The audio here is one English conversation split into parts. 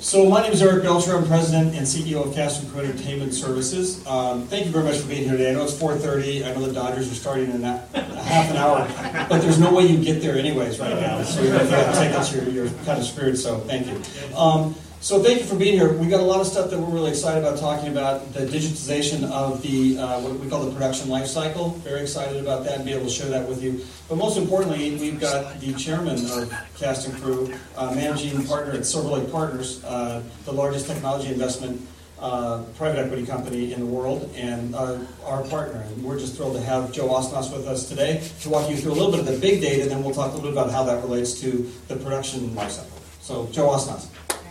So my name is Eric Belcher. I'm President and CEO of Cast & Crew Entertainment Services. Thank you very much for being here today. I know it's 4:30. I know the Dodgers are starting in a half an hour, but there's no way you get there anyways right now. So even if you have tickets, you're kind of screwed, so thank you. So thank you for being here. We've got a lot of stuff that we're really excited about talking about, the digitization of the what we call the production life cycle. Very excited about that and be able to share that with you. But most importantly, we've got the chairman of Cast & Crew, managing partner at Silver Lake Partners, the largest technology investment private equity company in the world, and our partner. And we're just thrilled to have Joe Osnoss with us today to walk you through a little bit of the big data, and then we'll talk a little bit about how that relates to the production life cycle. So, Joe Osnoss.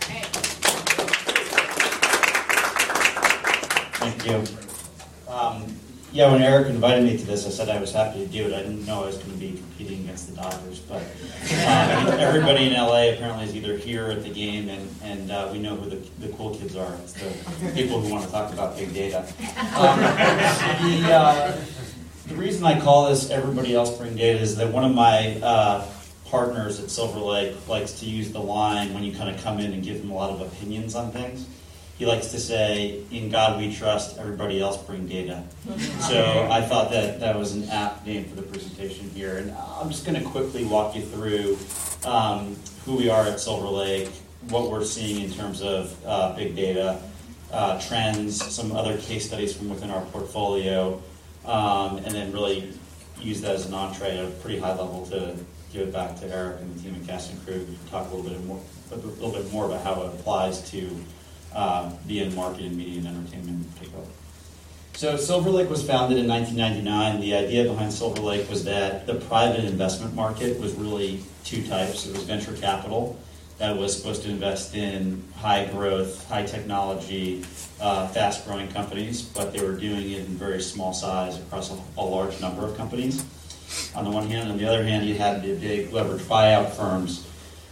Thank you. Yeah, when Eric invited me to this, I said I was happy to do it. I didn't know I was going to be competing against the Dodgers, but everybody in LA apparently is either here at the game, and we know who the cool kids are. It's the people who want to talk about big data. The reason I call this Everybody Else Bring Data is that one of my partners at Silver Lake likes to use the line when you kind of come in and give him a lot of opinions on things. He likes to say, "In God we trust, everybody else bring data." So I thought that was an apt name for the presentation here. And I'm just going to quickly walk you through who we are at Silver Lake, what we're seeing in terms of big data, trends, some other case studies from within our portfolio, and then really use that as an entree at a pretty high level to give it back to Eric and the team at Cast & Crew to talk a little bit more about how it applies to the end market in media and entertainment in particular. So Silver Lake was founded in 1999. The idea behind Silver Lake was that the private investment market was really two types. It was venture capital that was supposed to invest in high growth, high technology, fast growing companies, but they were doing it in very small size across a large number of companies. On the one hand, on the other hand, you had the big leveraged buyout firms,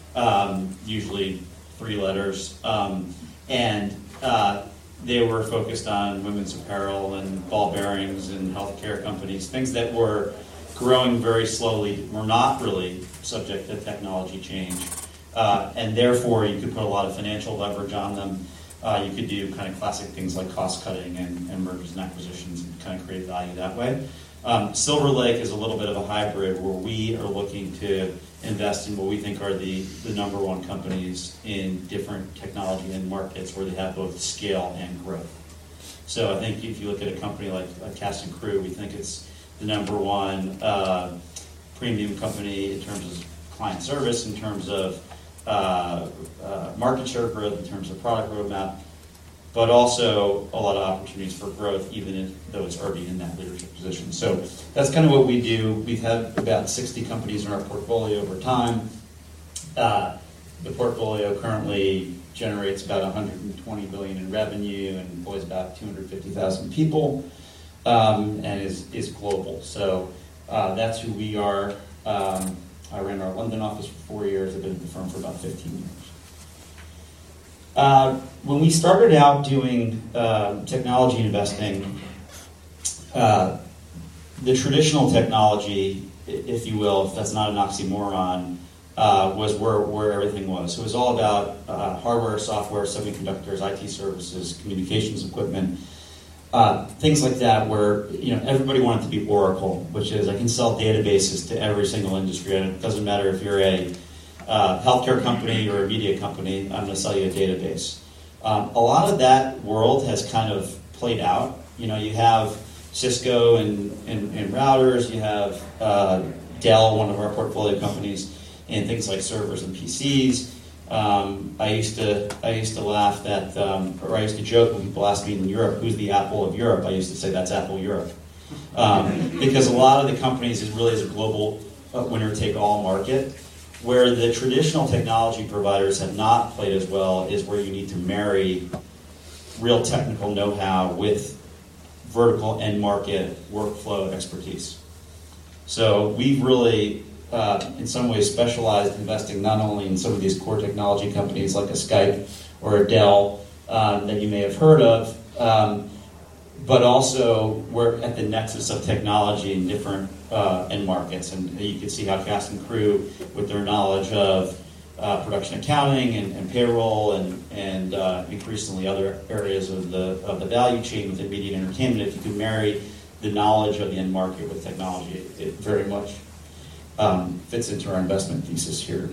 usually 3 letters, and they were focused on women's apparel and ball bearings and healthcare companies, things that were growing very slowly, were not really subject to technology change, and therefore you could put a lot of financial leverage on them. You could do kind of classic things like cost cutting and mergers and acquisitions and kind of create value that way. Silver Lake is a little bit of a hybrid where we are looking to invest in what we think are the number one companies in different technology and markets where they have both scale and growth. So I think if you look at a company like Cast & Crew, we think it's the number one premium company in terms of client service, in terms of market share growth, in terms of product roadmap, but also a lot of opportunities for growth, even though it's already in that leadership position. So that's kind of what we do. We've had about 60 companies in our portfolio over time. The portfolio currently generates about $120 billion in revenue and employs about 250,000 people, and is global. So that's who we are. I ran our London office for 4 years. I've been at the firm for about 15 years. When we started out doing technology investing, the traditional technology, if you will, if that's not an oxymoron, was where everything was. So it was all about hardware, software, semiconductors, IT services, communications equipment, things like that, where everybody wanted to be Oracle, which is I can sell databases to every single industry, and it doesn't matter if you're a healthcare company or a media company, I'm going to sell you a database. A lot of that world has kind of played out. You have Cisco and routers, you have Dell, one of our portfolio companies, and things like servers and PCs. I used to laugh that, or I used to joke when people ask me in Europe, who's the Apple of Europe? I used to say that's Apple Europe. Because a lot of the companies is a global winner-take-all market. Where the traditional technology providers have not played as well is where you need to marry real technical know-how with vertical end market workflow expertise. So we've really, in some ways, specialized investing not only in some of these core technology companies like a Skype or a Dell that you may have heard of, but also we're at the nexus of technology in different end markets. And you can see how Cast & Crew, with their knowledge of production accounting and payroll and increasingly other areas of the value chain within media and entertainment. If you can marry the knowledge of the end market with technology, it very much fits into our investment thesis here.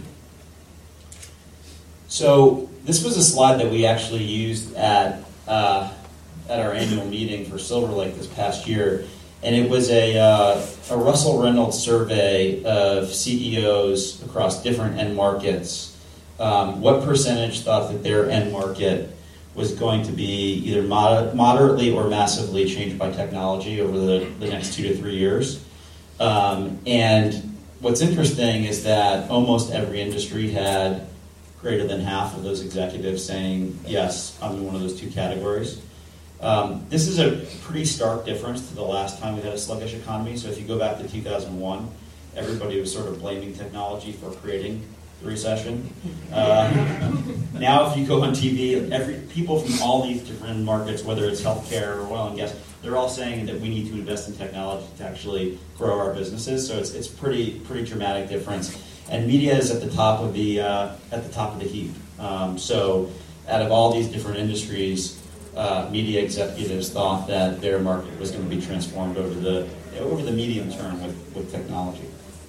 So this was a slide that we actually used at our annual meeting for Silver Lake this past year, and it was a Russell Reynolds survey of CEOs across different end markets. What percentage thought that their end market was going to be either moderately or massively changed by technology over the next 2 to 3 years? And what's interesting is that almost every industry had greater than half of those executives saying, yes, I'm in one of those two categories. This is a pretty stark difference to the last time we had a sluggish economy. So if you go back to 2001, everybody was sort of blaming technology for creating the recession. Now if you go on TV, people from all these different markets, whether it's healthcare or oil and gas, they're all saying that we need to invest in technology to actually grow our businesses. So it's pretty dramatic difference. And media is at the top of the heap. So out of all these different industries, media executives thought that their market was going to be transformed over the medium term with technology.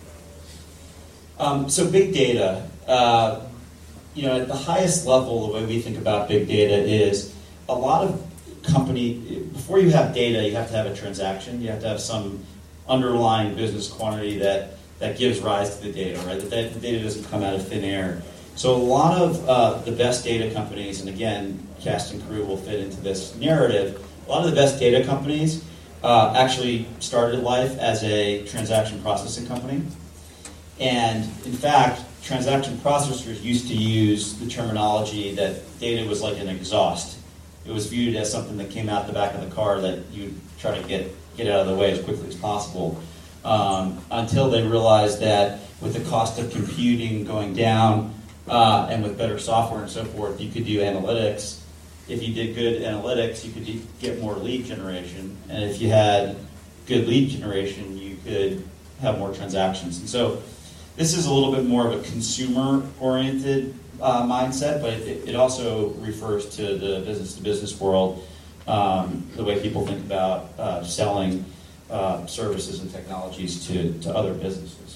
So big data, at the highest level, the way we think about big data is a lot of before you have data, you have to have a transaction. You have to have some underlying business quantity that gives rise to the data, right? The data doesn't come out of thin air. So a lot of the best data companies, and again, Cast and Crew will fit into this narrative, a lot of the best data companies actually started life as a transaction processing company. And in fact, transaction processors used to use the terminology that data was like an exhaust. It was viewed as something that came out the back of the car that you try to get out of the way as quickly as possible. Until they realized that with the cost of computing going down and with better software and so forth, you could do analytics. If you did good analytics, you could get more lead generation. And if you had good lead generation, you could have more transactions. And so this is a little bit more of a consumer-oriented mindset, but it also refers to the business-to-business world, the way people think about selling services and technologies to other businesses.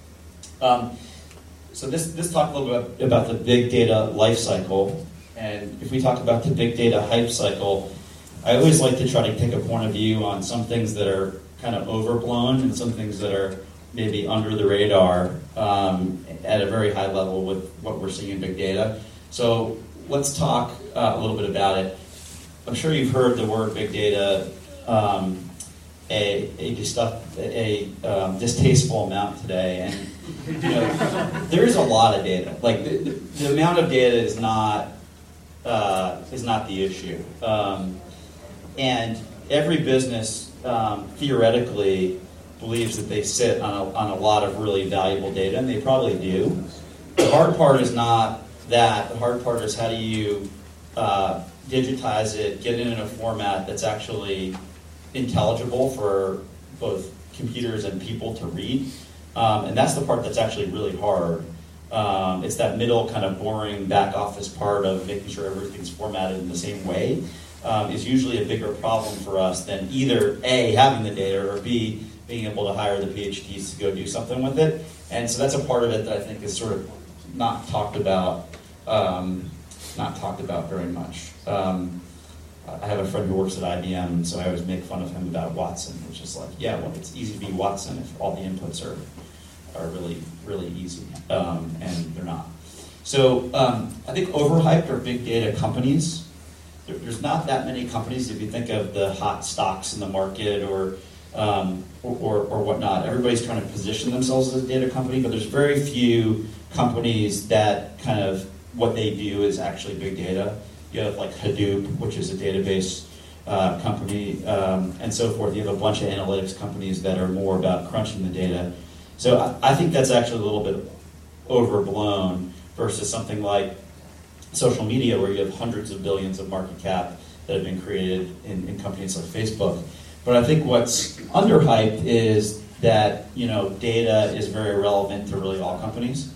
So this talked a little bit about the big data life cycle, and if we talk about the big data hype cycle, I always like to try to take a point of view on some things that are kind of overblown and some things that are maybe under the radar at a very high level with what we're seeing in big data. So let's talk a little bit about it. I'm sure you've heard the word big data a distasteful amount today, and there is a lot of data. Like the amount of data is not the issue, and every business theoretically believes that they sit on a lot of really valuable data, and they probably do. The hard part is not that. The hard part is how do you digitize it, get it in a format that's actually intelligible for both computers and people to read. And that's the part that's actually really hard. It's that middle kind of boring back office part of making sure everything's formatted in the same way is usually a bigger problem for us than either A, having the data, or B, being able to hire the PhDs to go do something with it. And so that's a part of it that I think is sort of not talked about very much. I have a friend who works at IBM, and so I always make fun of him about Watson, which is like, yeah, well, it's easy to be Watson if all the inputs are really, really easy, and they're not. So I think overhyped are big data companies. There's not that many companies if you think of the hot stocks in the market or whatnot. Everybody's trying to position themselves as a data company, but there's very few companies that kind of what they do is actually big data. You have like Hadoop, which is a database company, and so forth. You have a bunch of analytics companies that are more about crunching the data. So I think that's actually a little bit overblown versus something like social media, where you have hundreds of billions of market cap that have been created in companies like Facebook. But I think what's underhyped is that data is very relevant to really all companies.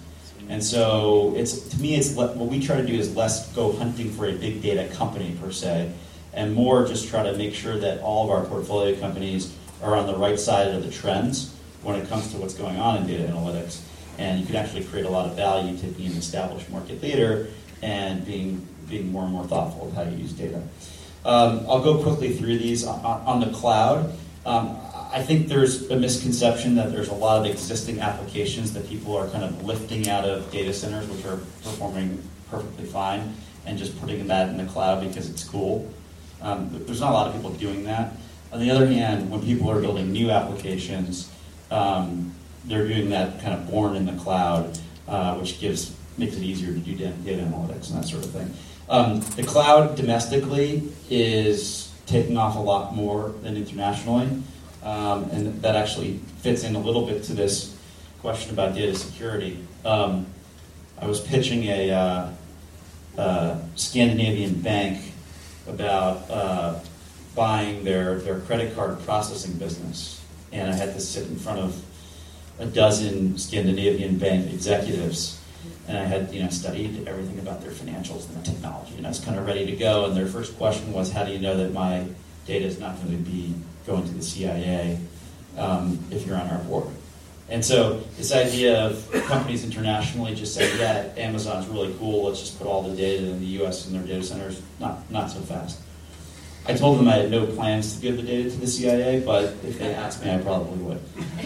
And so to me, what we try to do is less go hunting for a big data company per se, and more just try to make sure that all of our portfolio companies are on the right side of the trends when it comes to what's going on in data analytics. And you can actually create a lot of value taking an established market leader and being more and more thoughtful of how you use data. I'll go quickly through these. On the cloud, I think there's a misconception that there's a lot of existing applications that people are kind of lifting out of data centers, which are performing perfectly fine, and just putting that in the cloud because it's cool. There's not a lot of people doing that. On the other hand, when people are building new applications, they're doing that kind of born in the cloud, which makes it easier to do data analytics and that sort of thing. The cloud domestically is taking off a lot more than internationally. And that actually fits in a little bit to this question about data security. I was pitching a Scandinavian bank about buying their credit card processing business, and I had to sit in front of a dozen Scandinavian bank executives, and I had studied everything about their financials and their technology, and I was kind of ready to go. And their first question was, "How do you know that my data is not going to be going to the CIA if you're on our board?" And so this idea of companies internationally just saying, "Yeah, Amazon's really cool, let's just put all the data in the US in their data centers," not so fast. I told them I had no plans to give the data to the CIA, but if they asked me, I probably would.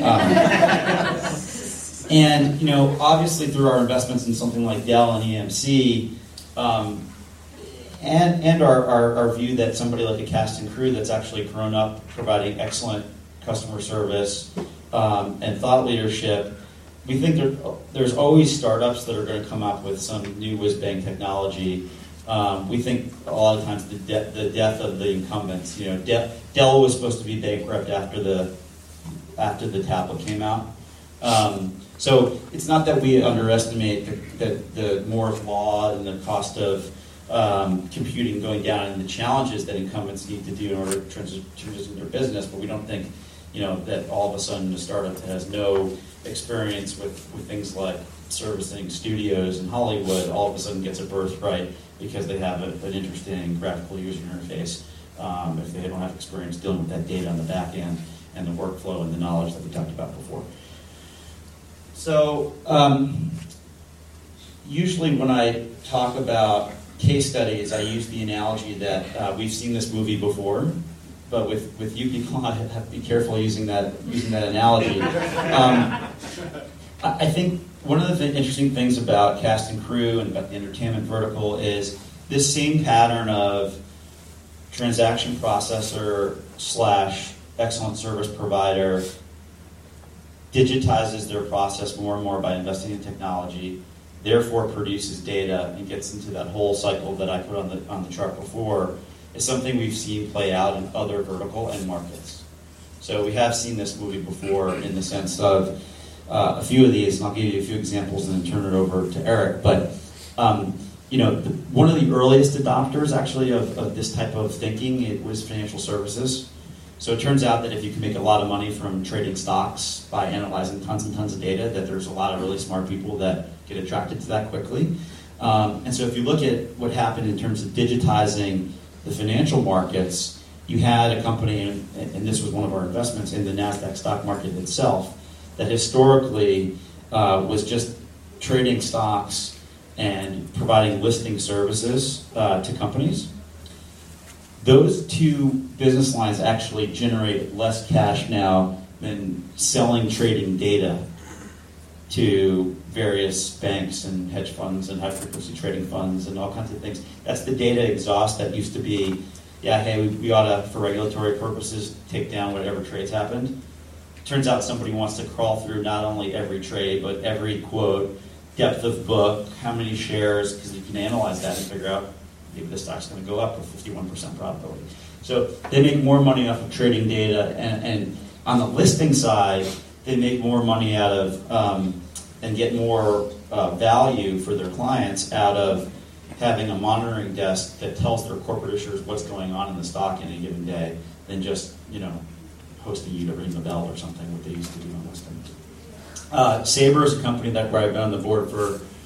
And obviously through our investments in something like Dell and EMC, and our view that somebody like a Cast and Crew that's actually grown up providing excellent customer service and thought leadership, we think there's always startups that are going to come up with some new whiz-bang technology. We think a lot of times the death of the incumbents. Dell was supposed to be bankrupt after the tablet came out. So it's not that we underestimate the Moore's law and the cost of computing going down and the challenges that incumbents need to do in order to transition their business, but we don't think that all of a sudden a startup that has no experience with things like servicing studios in Hollywood all of a sudden gets a birthright because they have an interesting graphical user interface if they don't have experience dealing with that data on the back end and the workflow and the knowledge that we talked about before. So usually when I talk about case studies, I use the analogy that we've seen this movie before, but with you people, I have to be careful using that analogy. I think one of the interesting things about Cast and Crew and about the entertainment vertical is this same pattern of transaction processor / excellent service provider digitizes their process more and more by investing in technology, therefore produces data and gets into that whole cycle that I put on the chart before, is something we've seen play out in other vertical end markets. So we have seen this movie before in the sense of a few of these, and I'll give you a few examples and then turn it over to Eric. But one of the earliest adopters actually of this type of thinking, it was financial services. So it turns out that if you can make a lot of money from trading stocks by analyzing tons and tons of data, that there's a lot of really smart people that get attracted to that quickly. And so if you look at what happened in terms of digitizing the financial markets, you had a company, and this was one of our investments in the NASDAQ stock market itself, that historically was just trading stocks and providing listing services to companies. Those two business lines actually generate less cash now than selling trading data to various banks and hedge funds and high-frequency trading funds and all kinds of things. That's the data exhaust that used to be, hey, we ought to, for regulatory purposes, take down whatever trades happened. Turns out somebody wants to crawl through not only every trade, but every quote, depth of book, how many shares, because you can analyze that and figure out maybe the stock's going to go up with 51% probability. So they make more money off of trading data, and on the listing side, they make more money out of and get more value for their clients out of having a monitoring desk that tells their corporate issuers what's going on in the stock in a given day than just hosting you to ring the bell or something, what they used to do on listings. Sabre is a company that where I've been on the board for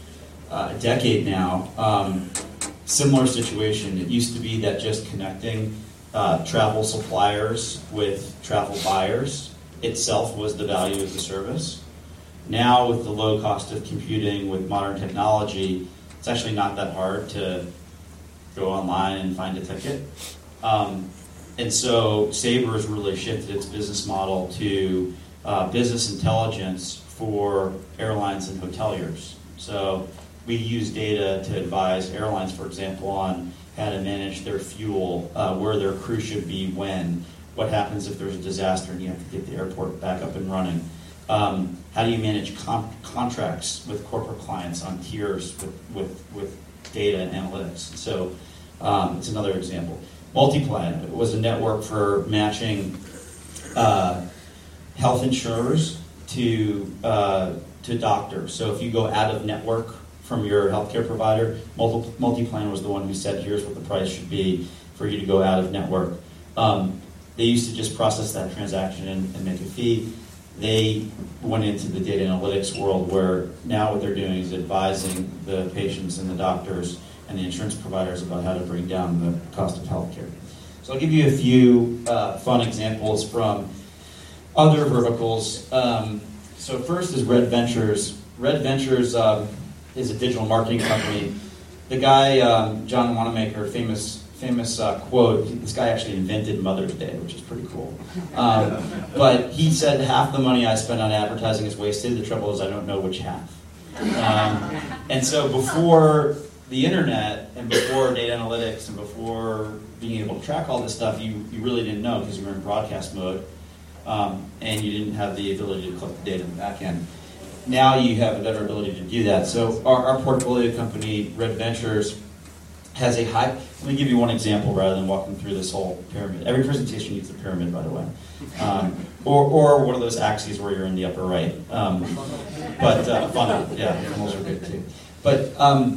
a decade now. Similar situation. It used to be that just connecting travel suppliers with travel buyers itself was the value of the service. Now, with the low cost of computing, with modern technology, it's actually not that hard to go online and find a ticket. And so Sabre has really shifted its business model to business intelligence for airlines and hoteliers. So we use data to advise airlines, for example, on how to manage their fuel, where their crew should be when, what happens if there's a disaster and you have to get the airport back up and running. How do you manage contracts with corporate clients on tiers with data and analytics? So it's another example. Multiplan was a network for matching health insurers to doctors. So if you go out of network from your healthcare provider, Multiplan was the one who said, here's what the price should be for you to go out of network. They used to just process that transaction and make a fee. They went into the data analytics world where now what they're doing is advising the patients and the doctors and the insurance providers about how to bring down the cost of healthcare. So I'll give you a few fun examples from other verticals. So first is Red Ventures. Red Ventures is a digital marketing company. The guy, John Wanamaker, famous quote, this guy actually invented Mother's Day, which is pretty cool. But he said, half the money I spend on advertising is wasted. The trouble is I don't know which half. And so before the internet and before data analytics and before being able to track all this stuff, you really didn't know because you were in broadcast mode and you didn't have the ability to collect the data in the back end. Now you have a better ability to do that. So our portfolio company, Red Ventures, has a high... Let me give you one example rather than walking through this whole pyramid. Every presentation needs a pyramid, by the way. Or one of those axes where you're in the upper right. But funnel, yeah, funnels are good too. But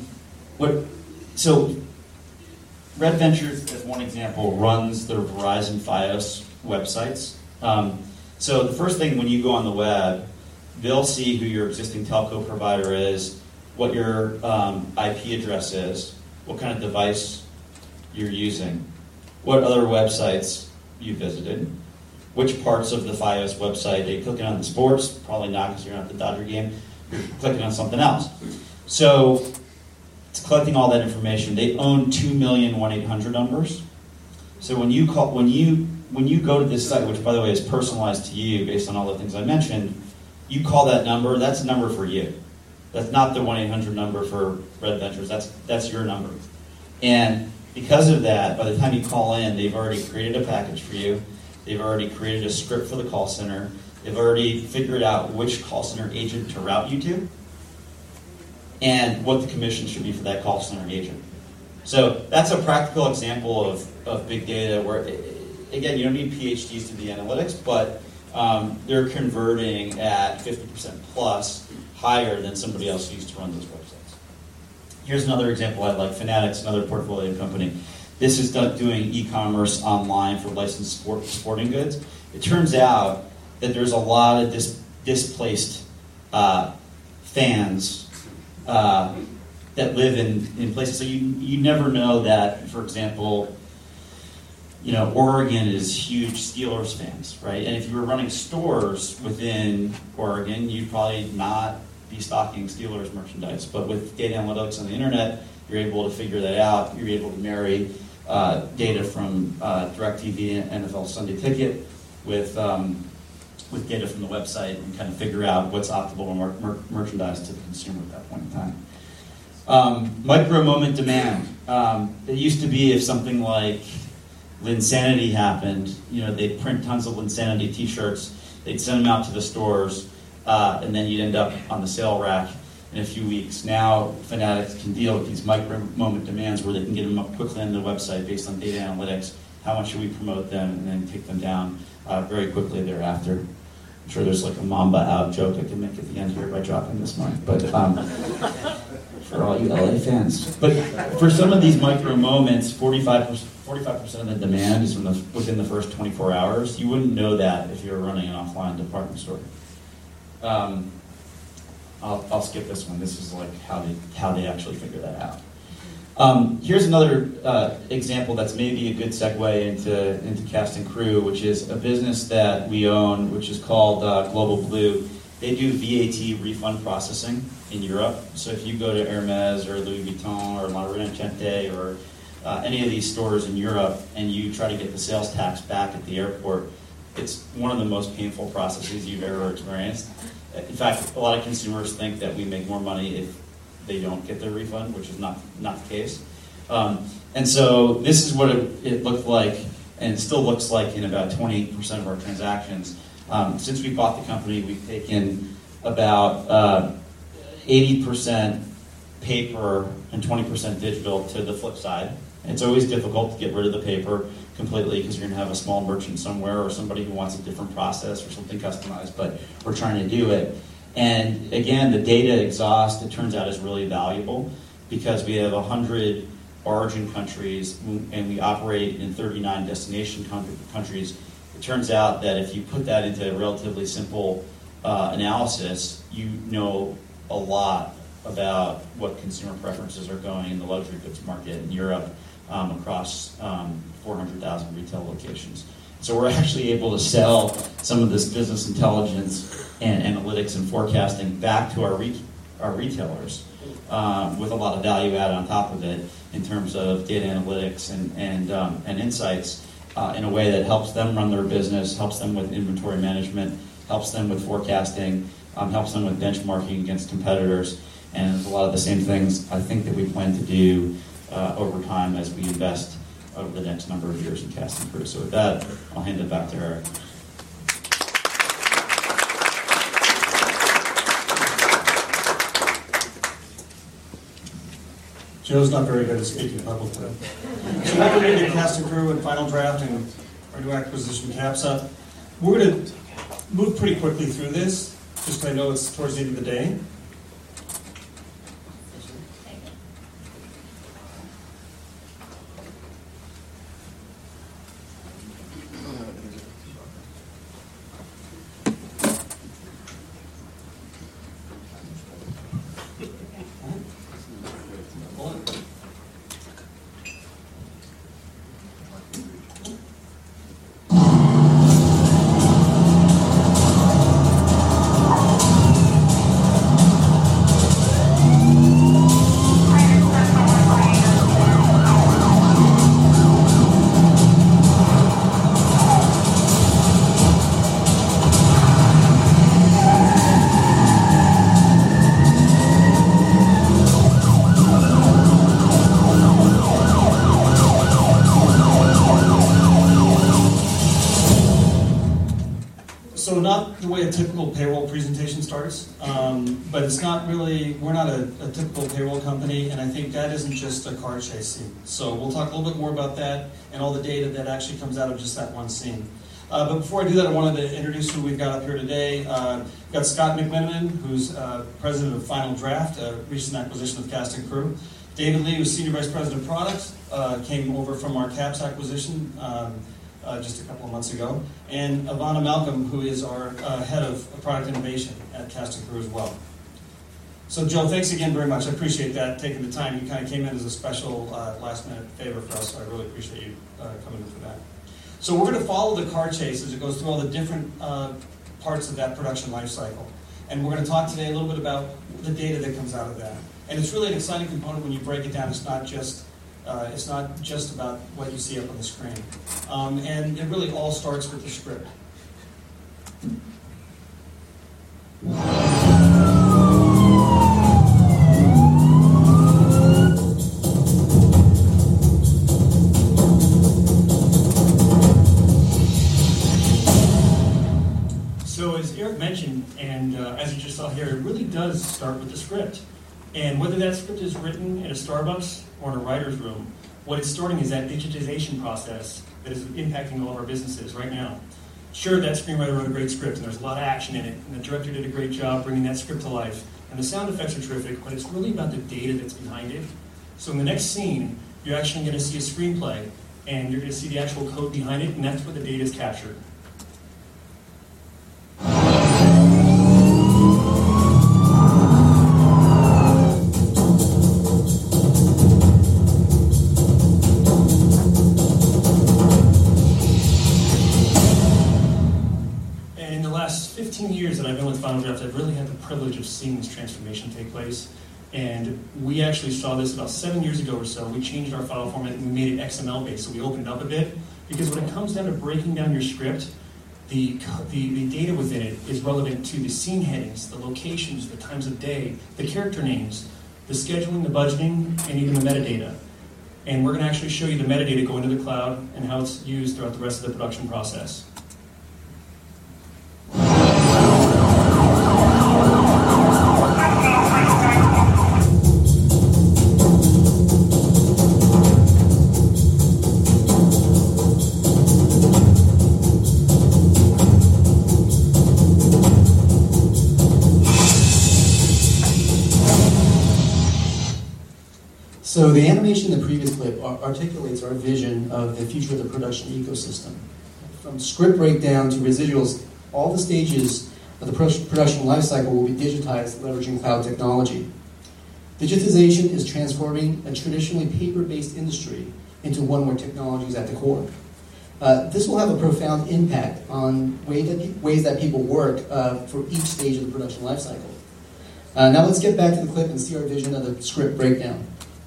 so Red Ventures, as one example, runs the Verizon Fios websites. So the first thing when you go on the web, they'll see who your existing telco provider is, what your IP address is, what kind of device you're using, what other websites you visited, which parts of the Fios website. Are you clicking on the sports? Probably not, because you're not at the Dodger game. You're clicking on something else. So it's collecting all that information. They own 2 million 1-800 numbers. So when you go to this site, which by the way is personalized to you based on all the things I mentioned, you call that number, that's a number for you. That's not the 1-800 number for Red Ventures. That's your number. And because of that, by the time you call in, they've already created a package for you. They've already created a script for the call center. They've already figured out which call center agent to route you to and what the commission should be for that call center agent. So that's a practical example of big data where, again, you don't need PhDs to do analytics, but they're converting at 50% plus higher than somebody else used to run those websites. Here's another example I like, Fanatics, another portfolio company. This is doing e-commerce online for licensed sporting goods. It turns out that there's a lot of displaced fans that live in places. So you never know that, for example, Oregon is huge Steelers fans, right? And if you were running stores within Oregon, you'd probably not be stocking Steelers merchandise. But with data analytics on the internet, you're able to figure that out. You're able to marry data from DirecTV and NFL Sunday Ticket with data from the website and kind of figure out what's optimal merchandise to the consumer at that point in time. Micro moment demand. It used to be if something like Linsanity happened, they'd print tons of Linsanity t-shirts, they'd send them out to the stores, and then you'd end up on the sale rack in a few weeks. Now, Fanatics can deal with these micro moment demands where they can get them up quickly on the website based on data analytics. How much should we promote them, and then take them down very quickly thereafter. I'm sure there's like a Mamba out joke I can make at the end here by dropping this mic, but for all you LA fans. But for some of these micro moments, 45% of the demand is within the first 24 hours. You wouldn't know that if you were running an offline department store. I'll skip this one. This is like how they actually figure that out. Here's another example that's maybe a good segue into Cast and Crew, which is a business that we own, which is called Global Blue. They do VAT refund processing in Europe. So if you go to Hermes or Louis Vuitton or La Rinascente or any of these stores in Europe and you try to get the sales tax back at the airport, it's one of the most painful processes you've ever experienced. In fact, a lot of consumers think that we make more money if they don't get their refund, which is not the case. And so this is what it looked like, and it still looks like in about 20% of our transactions. Since we bought the company, we've taken about 80% paper and 20% digital to the flip side. It's always difficult to get rid of the paper completely because you're going to have a small merchant somewhere or somebody who wants a different process or something customized, but we're trying to do it. And again, the data exhaust, it turns out, is really valuable because we have 100 origin countries and we operate in 39 destination countries. It turns out that if you put that into a relatively simple analysis, you know a lot about what consumer preferences are going in the luxury goods market in Europe across 400,000 retail locations. So we're actually able to sell some of this business intelligence and analytics and forecasting back to our retailers with a lot of value add on top of it in terms of data analytics and insights in a way that helps them run their business, helps them with inventory management, helps them with forecasting, helps them with benchmarking against competitors, and there's a lot of the same things I think that we plan to do over time as we invest over the next number of years in Cast and Crew. So with that, I'll hand it back to Eric. Joe's not very good at speaking publicly. So now we're into Cast and Crew and final draft and our new acquisition CapsUp. We're going to move pretty quickly through this, just because I know it's towards the end of the day. So not the way a typical payroll presentation starts, but it's not really, we're not a typical payroll company, and I think that isn't just a car chase scene. So we'll talk a little bit more about that and all the data that actually comes out of just that one scene. But before I do that, I wanted to introduce who we've got up here today. We've got Scott McMenamin, who's president of Final Draft, a recent acquisition of Cast and Crew. David Lee, who's senior vice president of products, came over from our CAPS acquisition just a couple of months ago, and Ivana Malcolm, who is our head of product innovation at Cast and Crew as well. So Joe, thanks again very much. I appreciate that, taking the time. You kind of came in as a special last-minute favor for us, so I really appreciate you coming in for that. So we're going to follow the car chase as it goes through all the different parts of that production life cycle. And we're going to talk today a little bit about the data that comes out of that. And it's really an exciting component when you break it down. It's not just about what you see up on the screen. And it really all starts with the script. So as Eric mentioned, and as you just saw here, it really does start with the script. And whether that script is written in a Starbucks or in a writer's room, what it's starting is that digitization process that is impacting all of our businesses right now. Sure, that screenwriter wrote a great script, and there's a lot of action in it, and the director did a great job bringing that script to life, and the sound effects are terrific, but it's really about the data that's behind it. So in the next scene, you're actually going to see a screenplay, and you're going to see the actual code behind it, and that's where the data is captured. 10 years that I've been with Final Draft, I've really had the privilege of seeing this transformation take place. And we actually saw this about 7 years ago or so. We changed our file format and we made it XML based, so we opened it up a bit. Because when it comes down to breaking down your script, the data within it is relevant to the scene headings, the locations, the times of day, the character names, the scheduling, the budgeting, and even the metadata. And we're going to actually show you the metadata go into the cloud and how it's used throughout the rest of the production process. So the animation in the previous clip articulates our vision of the future of the production ecosystem. From script breakdown to residuals, all the stages of the production lifecycle will be digitized, leveraging cloud technology. Digitization is transforming a traditionally paper-based industry into one where technology is at the core. This will have a profound impact on ways that people work for each stage of the production lifecycle. Now let's get back to the clip and see our vision of the script breakdown.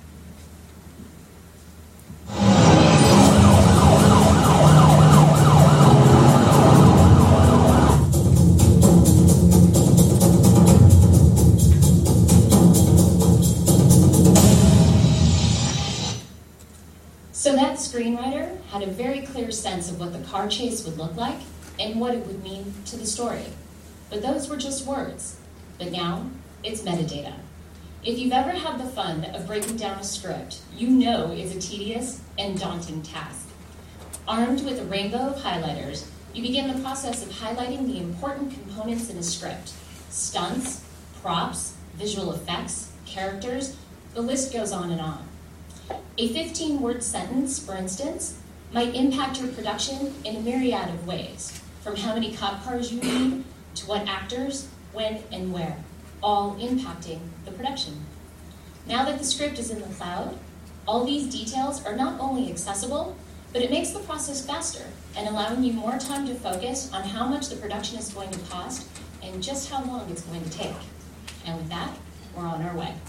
So that screenwriter had a very clear sense of what the car chase would look like and what it would mean to the story. But those were just words. But now, it's metadata. If you've ever had the fun of breaking down a script, you know it's a tedious and daunting task. Armed with a rainbow of highlighters, you begin the process of highlighting the important components in a script. Stunts, props, visual effects, characters, the list goes on and on. A 15-word sentence, for instance, might impact your production in a myriad of ways, from how many cop cars you need to what actors, when, and where, all impacting the production. Now that the script is in the cloud, all these details are not only accessible, but it makes the process faster and allowing you more time to focus on how much the production is going to cost and just how long it's going to take. And with that, we're on our way.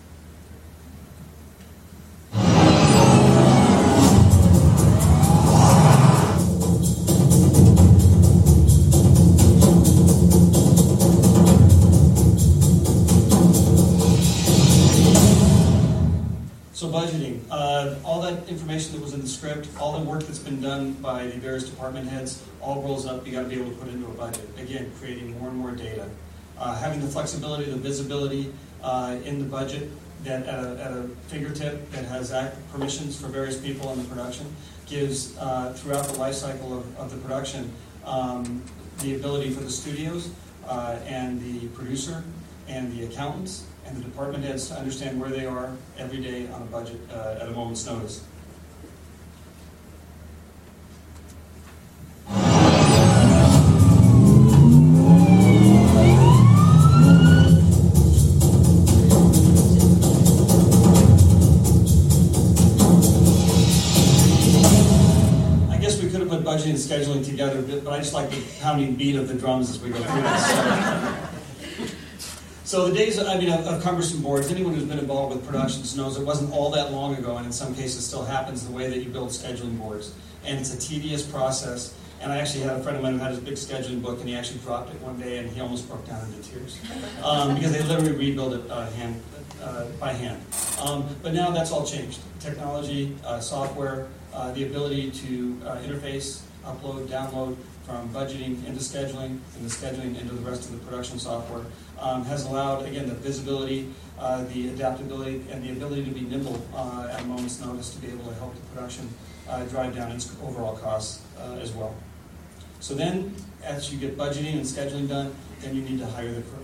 So budgeting, all that information that was in the script, all the work that's been done by the various department heads, all rolls up. You got to be able to put into a budget. Again, creating more and more data, having the flexibility, the visibility in the budget that at a fingertip that has permissions for various people in the production gives throughout the life cycle of the production the ability for the studios and the producer and the accountants and the department heads to understand where they are every day on a budget at a moment's notice. I guess we could have put budgeting and scheduling together, but I just like the pounding beat of the drums as we go through this. So the days, of cumbersome boards, anyone who's been involved with productions knows it wasn't all that long ago, and in some cases still happens the way that you build scheduling boards. And it's a tedious process. And I actually had a friend of mine who had his big scheduling book, and he actually dropped it one day, and he almost broke down into tears. Because they literally rebuild it by hand. But now that's all changed. Technology, software, the ability to interface, upload, download, from budgeting into scheduling, and the scheduling into the rest of the production software, has allowed, again, the visibility, the adaptability, and the ability to be nimble at a moment's notice to be able to help the production drive down its overall costs as well. So then, as you get budgeting and scheduling done, then you need to hire the crew.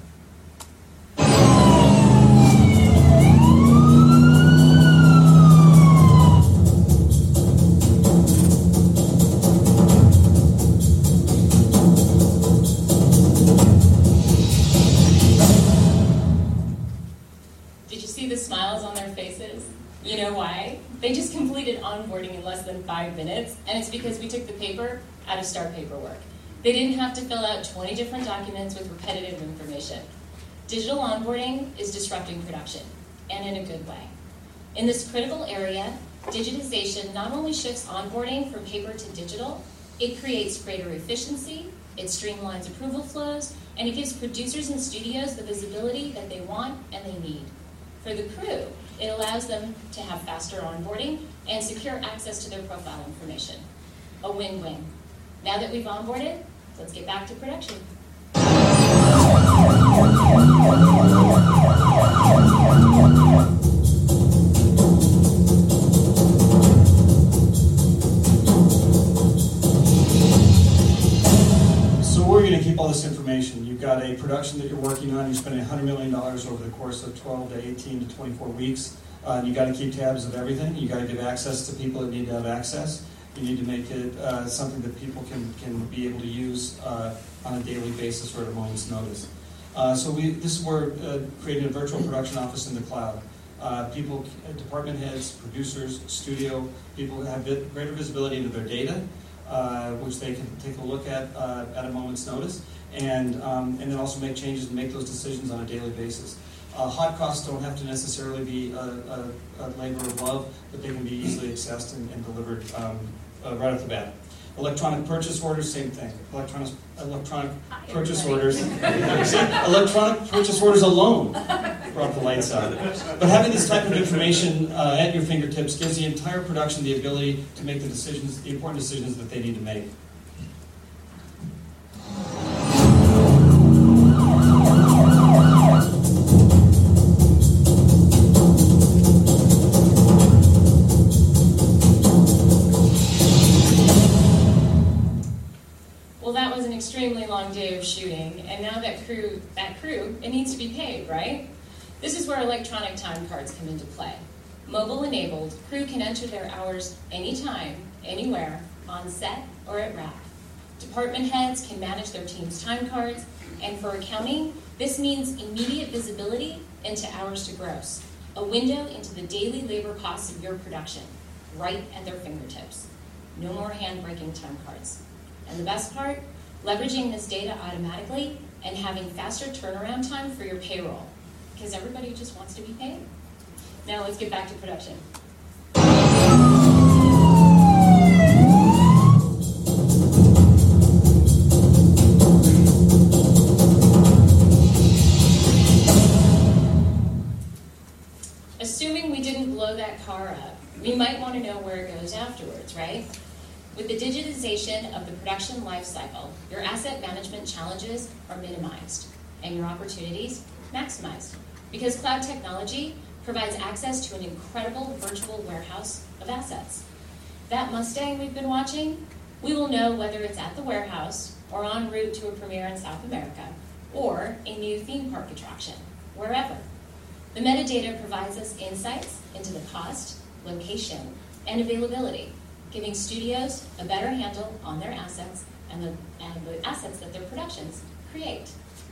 You know why? They just completed onboarding in less than 5 minutes, and it's because we took the paper out of Star Paperwork. They didn't have to fill out 20 different documents with repetitive information. Digital onboarding is disrupting production, and in a good way. In this critical area, digitization not only shifts onboarding from paper to digital, it creates greater efficiency, it streamlines approval flows, and it gives producers and studios the visibility that they want and they need. For the crew, it allows them to have faster onboarding and secure access to their profile information. A win-win. Now that we've onboarded, let's get back to production. So where are you going to keep all this information? You've got a production that you're working on. You're spending $100 million over the course of 12 to 18 to 24 weeks. And you got to keep tabs of everything. You got to give access to people that need to have access. You need to make it something that people can be able to use on a daily basis or at a moment's notice. This is where creating a virtual production office in the cloud. People, department heads, producers, studio, people have greater visibility into their data, which they can take a look at a moment's notice, and then also make changes and make those decisions on a daily basis. Hot costs don't have to necessarily be a labor of love, but they can be easily accessed and delivered right off the bat. Electronic purchase orders, same thing. Electronic purchase orders. See, electronic purchase orders alone brought the lights out. But having this type of information at your fingertips gives the entire production the ability to make the decisions, the important decisions that they need to make. Extremely long day of shooting, and now that crew, it needs to be paid, right? This is where electronic time cards come into play. Mobile enabled, crew can enter their hours anytime, anywhere, on set or at rack. Department heads can manage their team's time cards, and for accounting, this means immediate visibility into hours to gross, a window into the daily labor costs of your production, right at their fingertips. No more hand-breaking time cards. And the best part? Leveraging this data automatically and having faster turnaround time for your payroll, because everybody just wants to be paid. Now let's get back to production. Assuming we didn't blow that car up, we might want to know where it goes afterwards, right? With the digitization of the production life cycle, your asset management challenges are minimized and your opportunities maximized, because cloud technology provides access to an incredible virtual warehouse of assets. That Mustang we've been watching, we will know whether it's at the warehouse or en route to a premiere in South America or a new theme park attraction, wherever. The metadata provides us insights into the cost, location, and availability, giving studios a better handle on their assets and the assets that their productions create.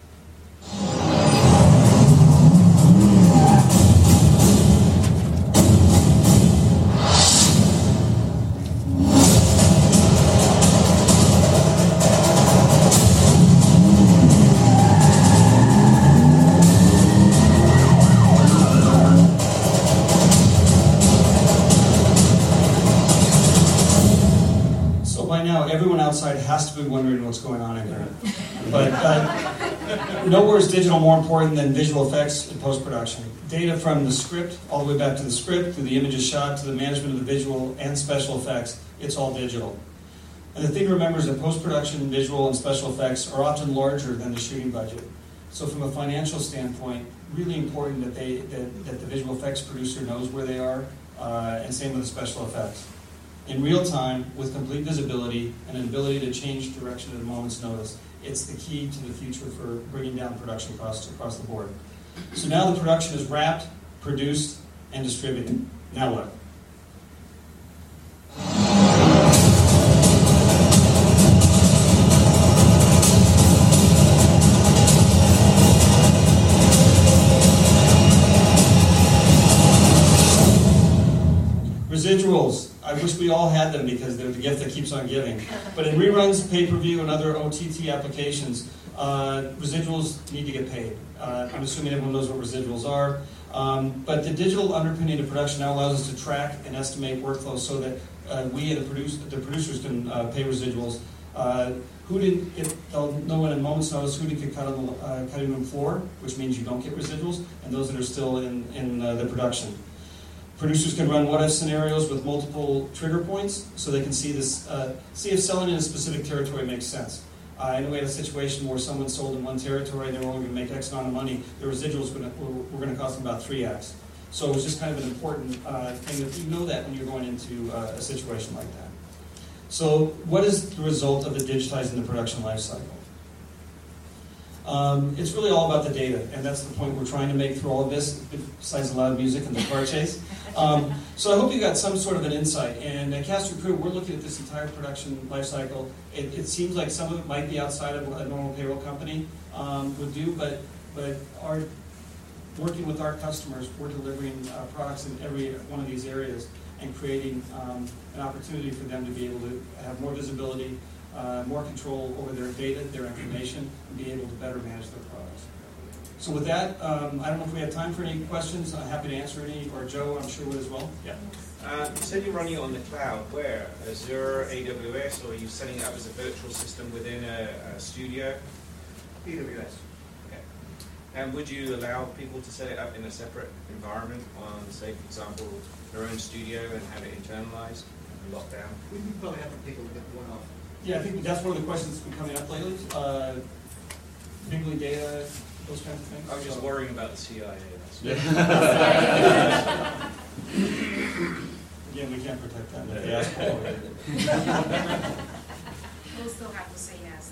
Everyone outside has to be wondering what's going on in here. But nowhere is digital more important than visual effects in post-production. Data from the script, all the way back to the script, through the images shot, to the management of the visual and special effects, it's all digital. And the thing to remember is that post-production, visual, and special effects are often larger than the shooting budget. So from a financial standpoint, really important that the visual effects producer knows where they are, and same with the special effects. In real time, with complete visibility and an ability to change direction at a moment's notice, it's the key to the future for bringing down production costs across the board. So now the production is wrapped, produced, and distributed. Now what? Residuals. I wish wish we all had them because they're the gift that keeps on giving. But in reruns, pay-per-view, and other OTT applications, residuals need to get paid. I'm assuming everyone knows what residuals are. But the digital underpinning of production now allows us to track and estimate workflows so that we, the producers, can pay residuals. Who didn't get, they'll know in a moment's notice who didn't get cut on the cutting room floor, which means you don't get residuals, and those that are still in the production. Producers can run what-if scenarios with multiple trigger points, so they can see this, see if selling in a specific territory makes sense. And we had a situation where someone sold in one territory and they were only going to make X amount of money. The residuals were going to cost them about 3X. So it was just kind of an important thing that you know that when you're going into a situation like that. So what is the result of the digitizing the production life cycle? It's really all about the data, and that's the point we're trying to make through all of this, besides the loud music and the car chase. So I hope you got some sort of an insight. And at Cast Recruit, we're looking at this entire production life cycle. It seems like some of it might be outside of what a normal payroll company would do, but working with our customers, we're delivering products in every one of these areas and creating an opportunity for them to be able to have more visibility, more control over their data, their information, and be able to better manage their products. So with that, I don't know if we have time for any questions. I'm happy to answer any, or Joe, I'm sure would as well. Yeah. You said you're running it on the cloud. Where? Azure, AWS, or are you setting it up as a virtual system within a studio? AWS. Okay. And would you allow people to set it up in a separate environment on, say, for example, their own studio and have it internalized and locked down? We probably have to take a look at one off. Yeah, I think that's one of the questions that's been coming up lately. Bigly data, those kinds of things. I was just worrying about the CIA. Again, we can't protect them. If they ask for it. We'll still have to say yes.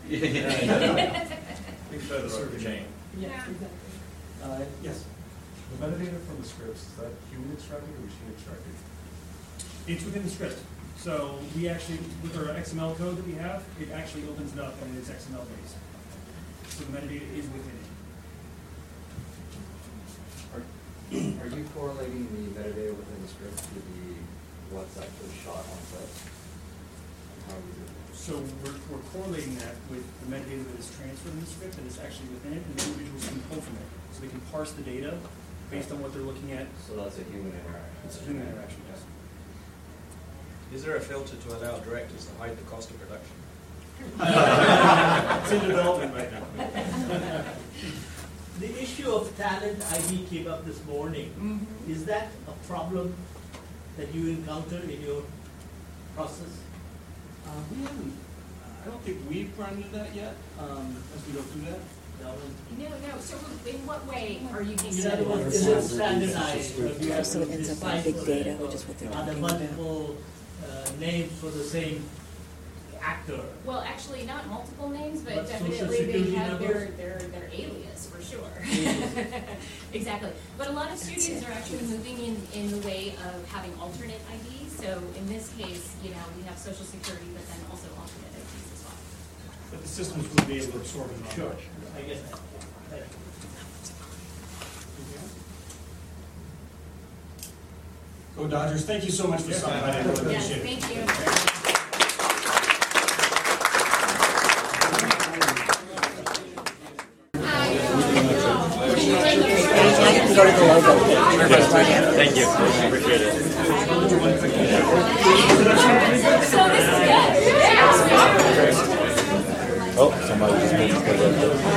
Be further up the chain. Yeah. Yes. The metadata from the scripts, is that human extracted or machine extracted? It's within the script. So we actually, with our XML code that we have, it actually opens it up and it's XML based. So the metadata is within it. Are you correlating the metadata within the script to the what's actually shot on set? How are you doing that? So we're correlating that with the metadata that is transferred in the script that is actually within it, and the individuals can pull from it. So they can parse the data based on what they're looking at. So that's a human interaction. It's a human interaction, yes. Is there a filter to allow directors to hide the cost of production? It's in development right now. The issue of talent ID came up this morning. Mm-hmm. Is that a problem that you encounter in your process? We haven't, I don't think we've run into that yet, as we go through that. No. So in what way are you being In other words, is it standardized? Or do you have So it to ends up on decipher big data, it, which is what they're or are there talking about. multiple names for the same actor? Well, actually, not multiple names, but But social definitely they security have numbers? their alias for sure. Exactly. But a lot of studios are actually moving in the way of having alternate IDs. So in this case, we have Social Security, but then also alternate IDs as well. But the systems will be able to absorb it. Sure, I guess that. Thank you. Go Dodgers. Thank you so much for stopping by. I really Yes, appreciate it. thank you. Go to the logo. Thank you. Appreciate it. So this is good. Oh, somebody just moved to put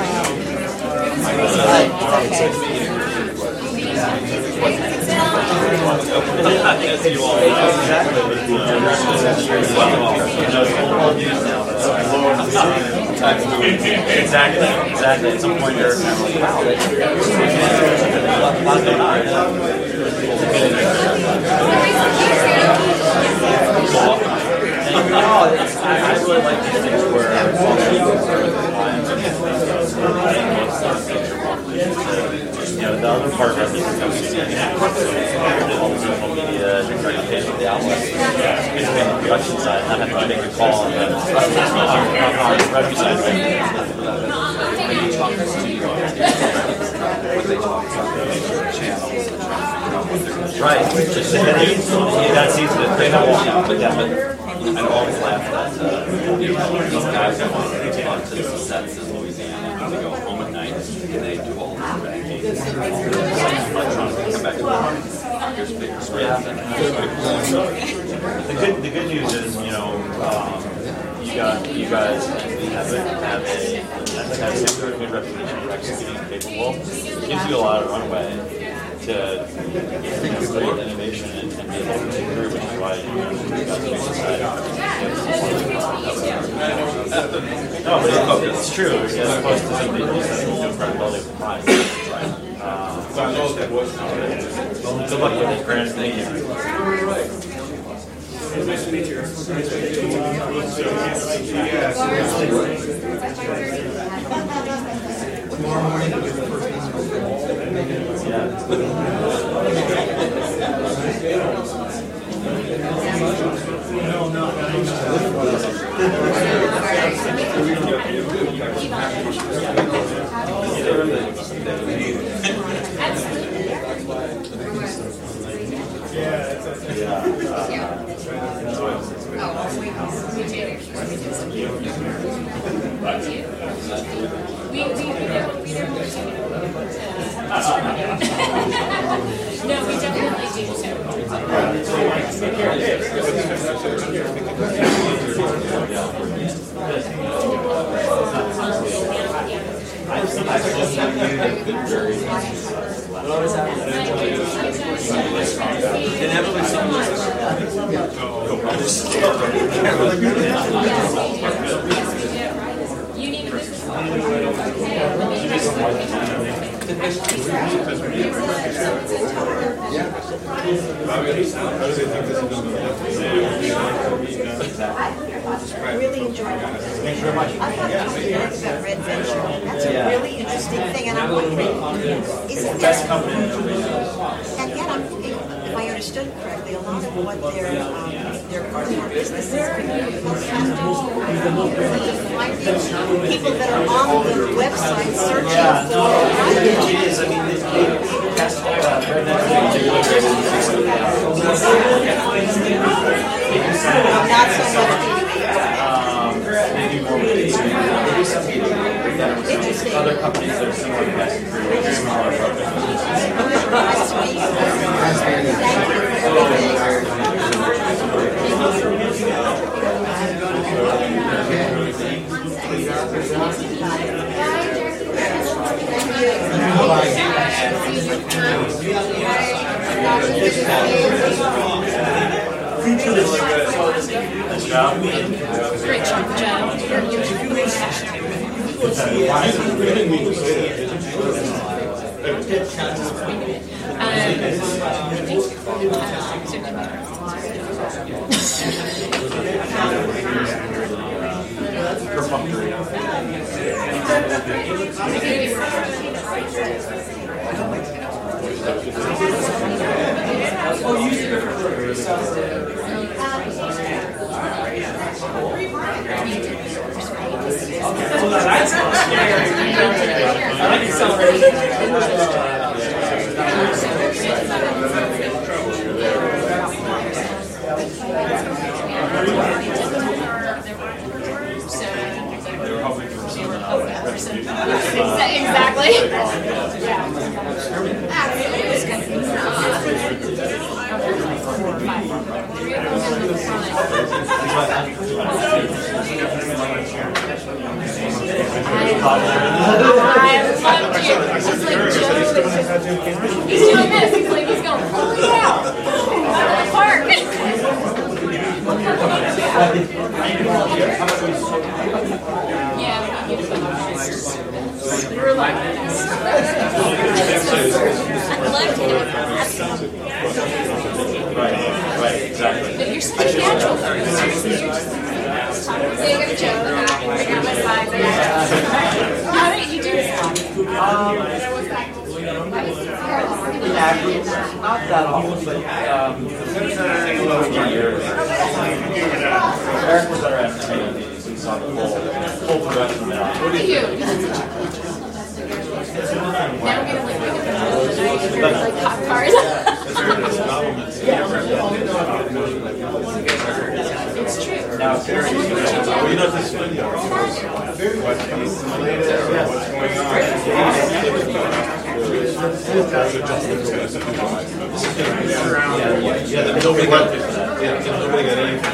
Exactly. At some point, you're kind of like, wow, what's going on? I really like these things where the other part of it is all the social media, the presentation of the outlet, basically on the production side, not having to make a call on the revenue side. Channels. Right. Just that's easy to think about. But yeah, but I always laugh that these guys go onto the sets in Louisiana and they go home at night and they do all this banking. Electronics come back to work. Here's big script. The good news is, you know, you guys have a good reputation for executing capable. It gives you a lot of runway to create innovation and be able to take through, which is why you guys are excited. No, but it's true. As opposed to somebody who says no credibility with clients. Good luck with it, Grant. Thank you. Nice to meet you. Tomorrow morning, I'll give the first No, we definitely do so. You need a business I really enjoyed it. Thank you very much. I thought about Red Venture. That's a really interesting thing, and I'm wondering, is it best company? And yet, if I understood correctly, a lot of what their core business is people that are on the website searching for. It is. I mean, they test Red Not so much. They do more with these. They do some Interesting. other companies that are similar to Fast and Furious, smaller Great job, Joe. Exactly. I loved you. She's like, Joe, he's doing this. He's like, he's going, oh yeah, park. Yeah, we were like, I loved it. Right, exactly. But you're such a natural person. You're just Joe, I got my slides. How did you do this? Not that often, but Eric was at our afternoon meetings. We saw the full production now. Look at you. Now I'm gonna like wake up in the middle of the night and like hot cars. Now it's very easy. Well, you know, this video, what's related, what's going on. Yeah, nobody got it. Nobody got anything.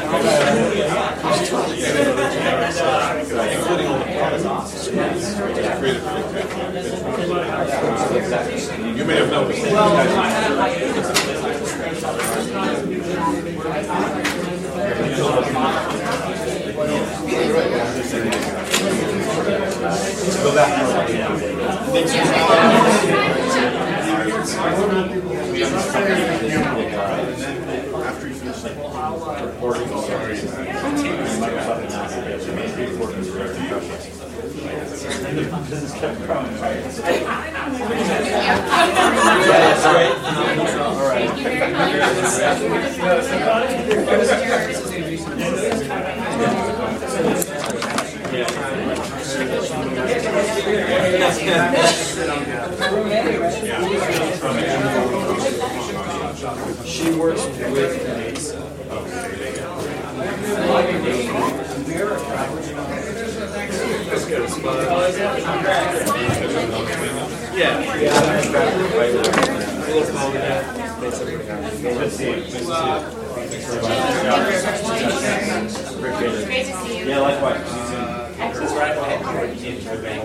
Including all the products. You may have noticed. Go back. After you finish recording, She works with NASA. Yeah, likewise. Access right away.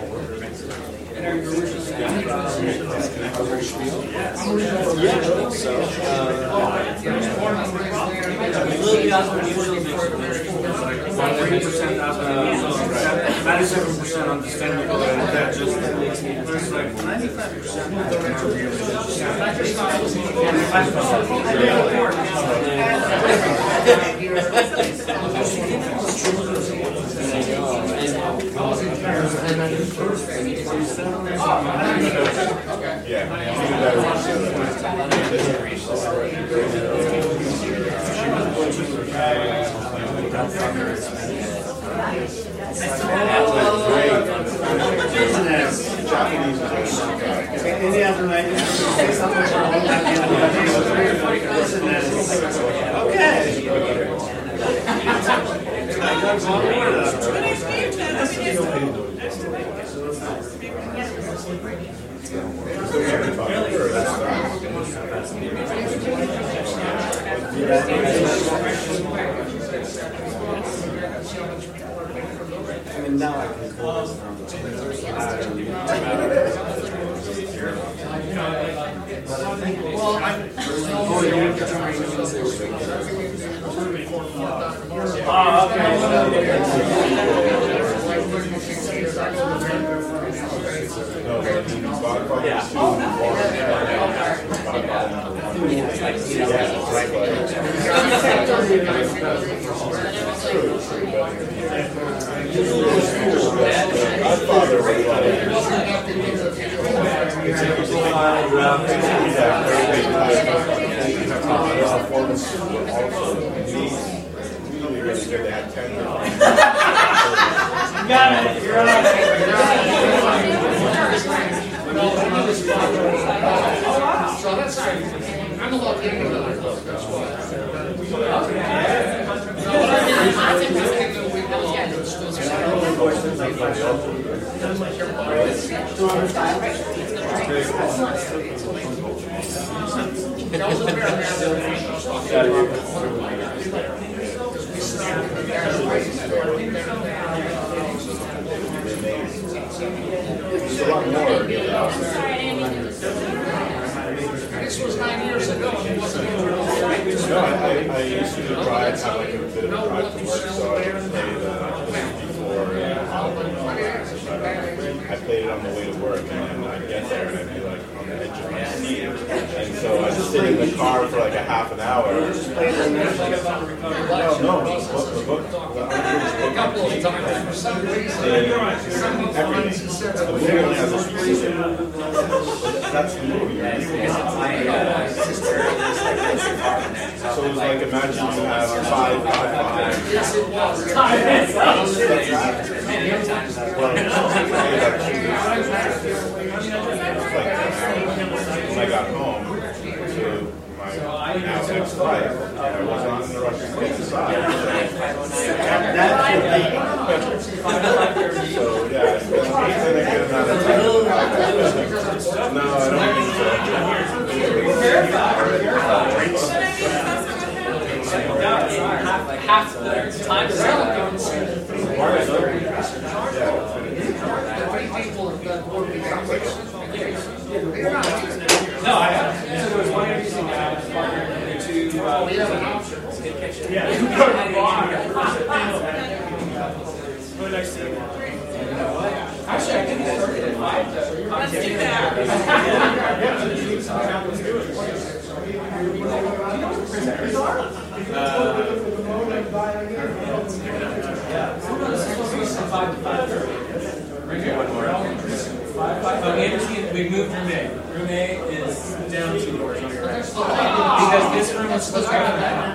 I mean, now I can call this from This was 9 years ago. No, I used to drive, have like a bit of a drive to work, so I played before. I played it on the way to work, and then I'd get there and I'd be like on the edge of my seat. And so I'd just sit in the car for like a half an hour. No, the book. A couple of times for some reason. Everything. The movie only has a reason. That's the movie. So it was like, imagine you have 5. Yes, it was. When I got home to my Now that's right. And I was on the Russian side. So, yeah, it's been a good amount of time. No, I don't Half the time No, I haven't. So there was one interesting guy, and two, really nice seeing you. Actually, I didn't start it at 5. Let's do that. We moved room A. Room A is down 2 doors on your right. Because this room is supposed to have that.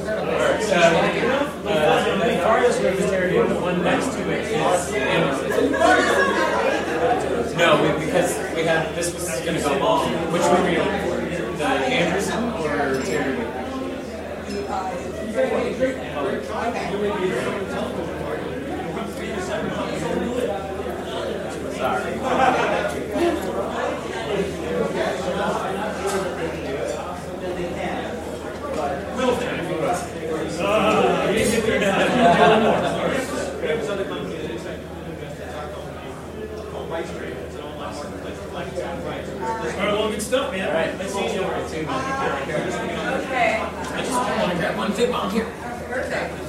The farthest room is Terry, the one next to it is Anderson. No, because we had, this was going to go long. Which room are you looking for? The Anderson or Terry? Sorry. Well, good stuff, man. All right. Nice seeing you. Okay. Okay. I just want to grab one tip on here. Perfect.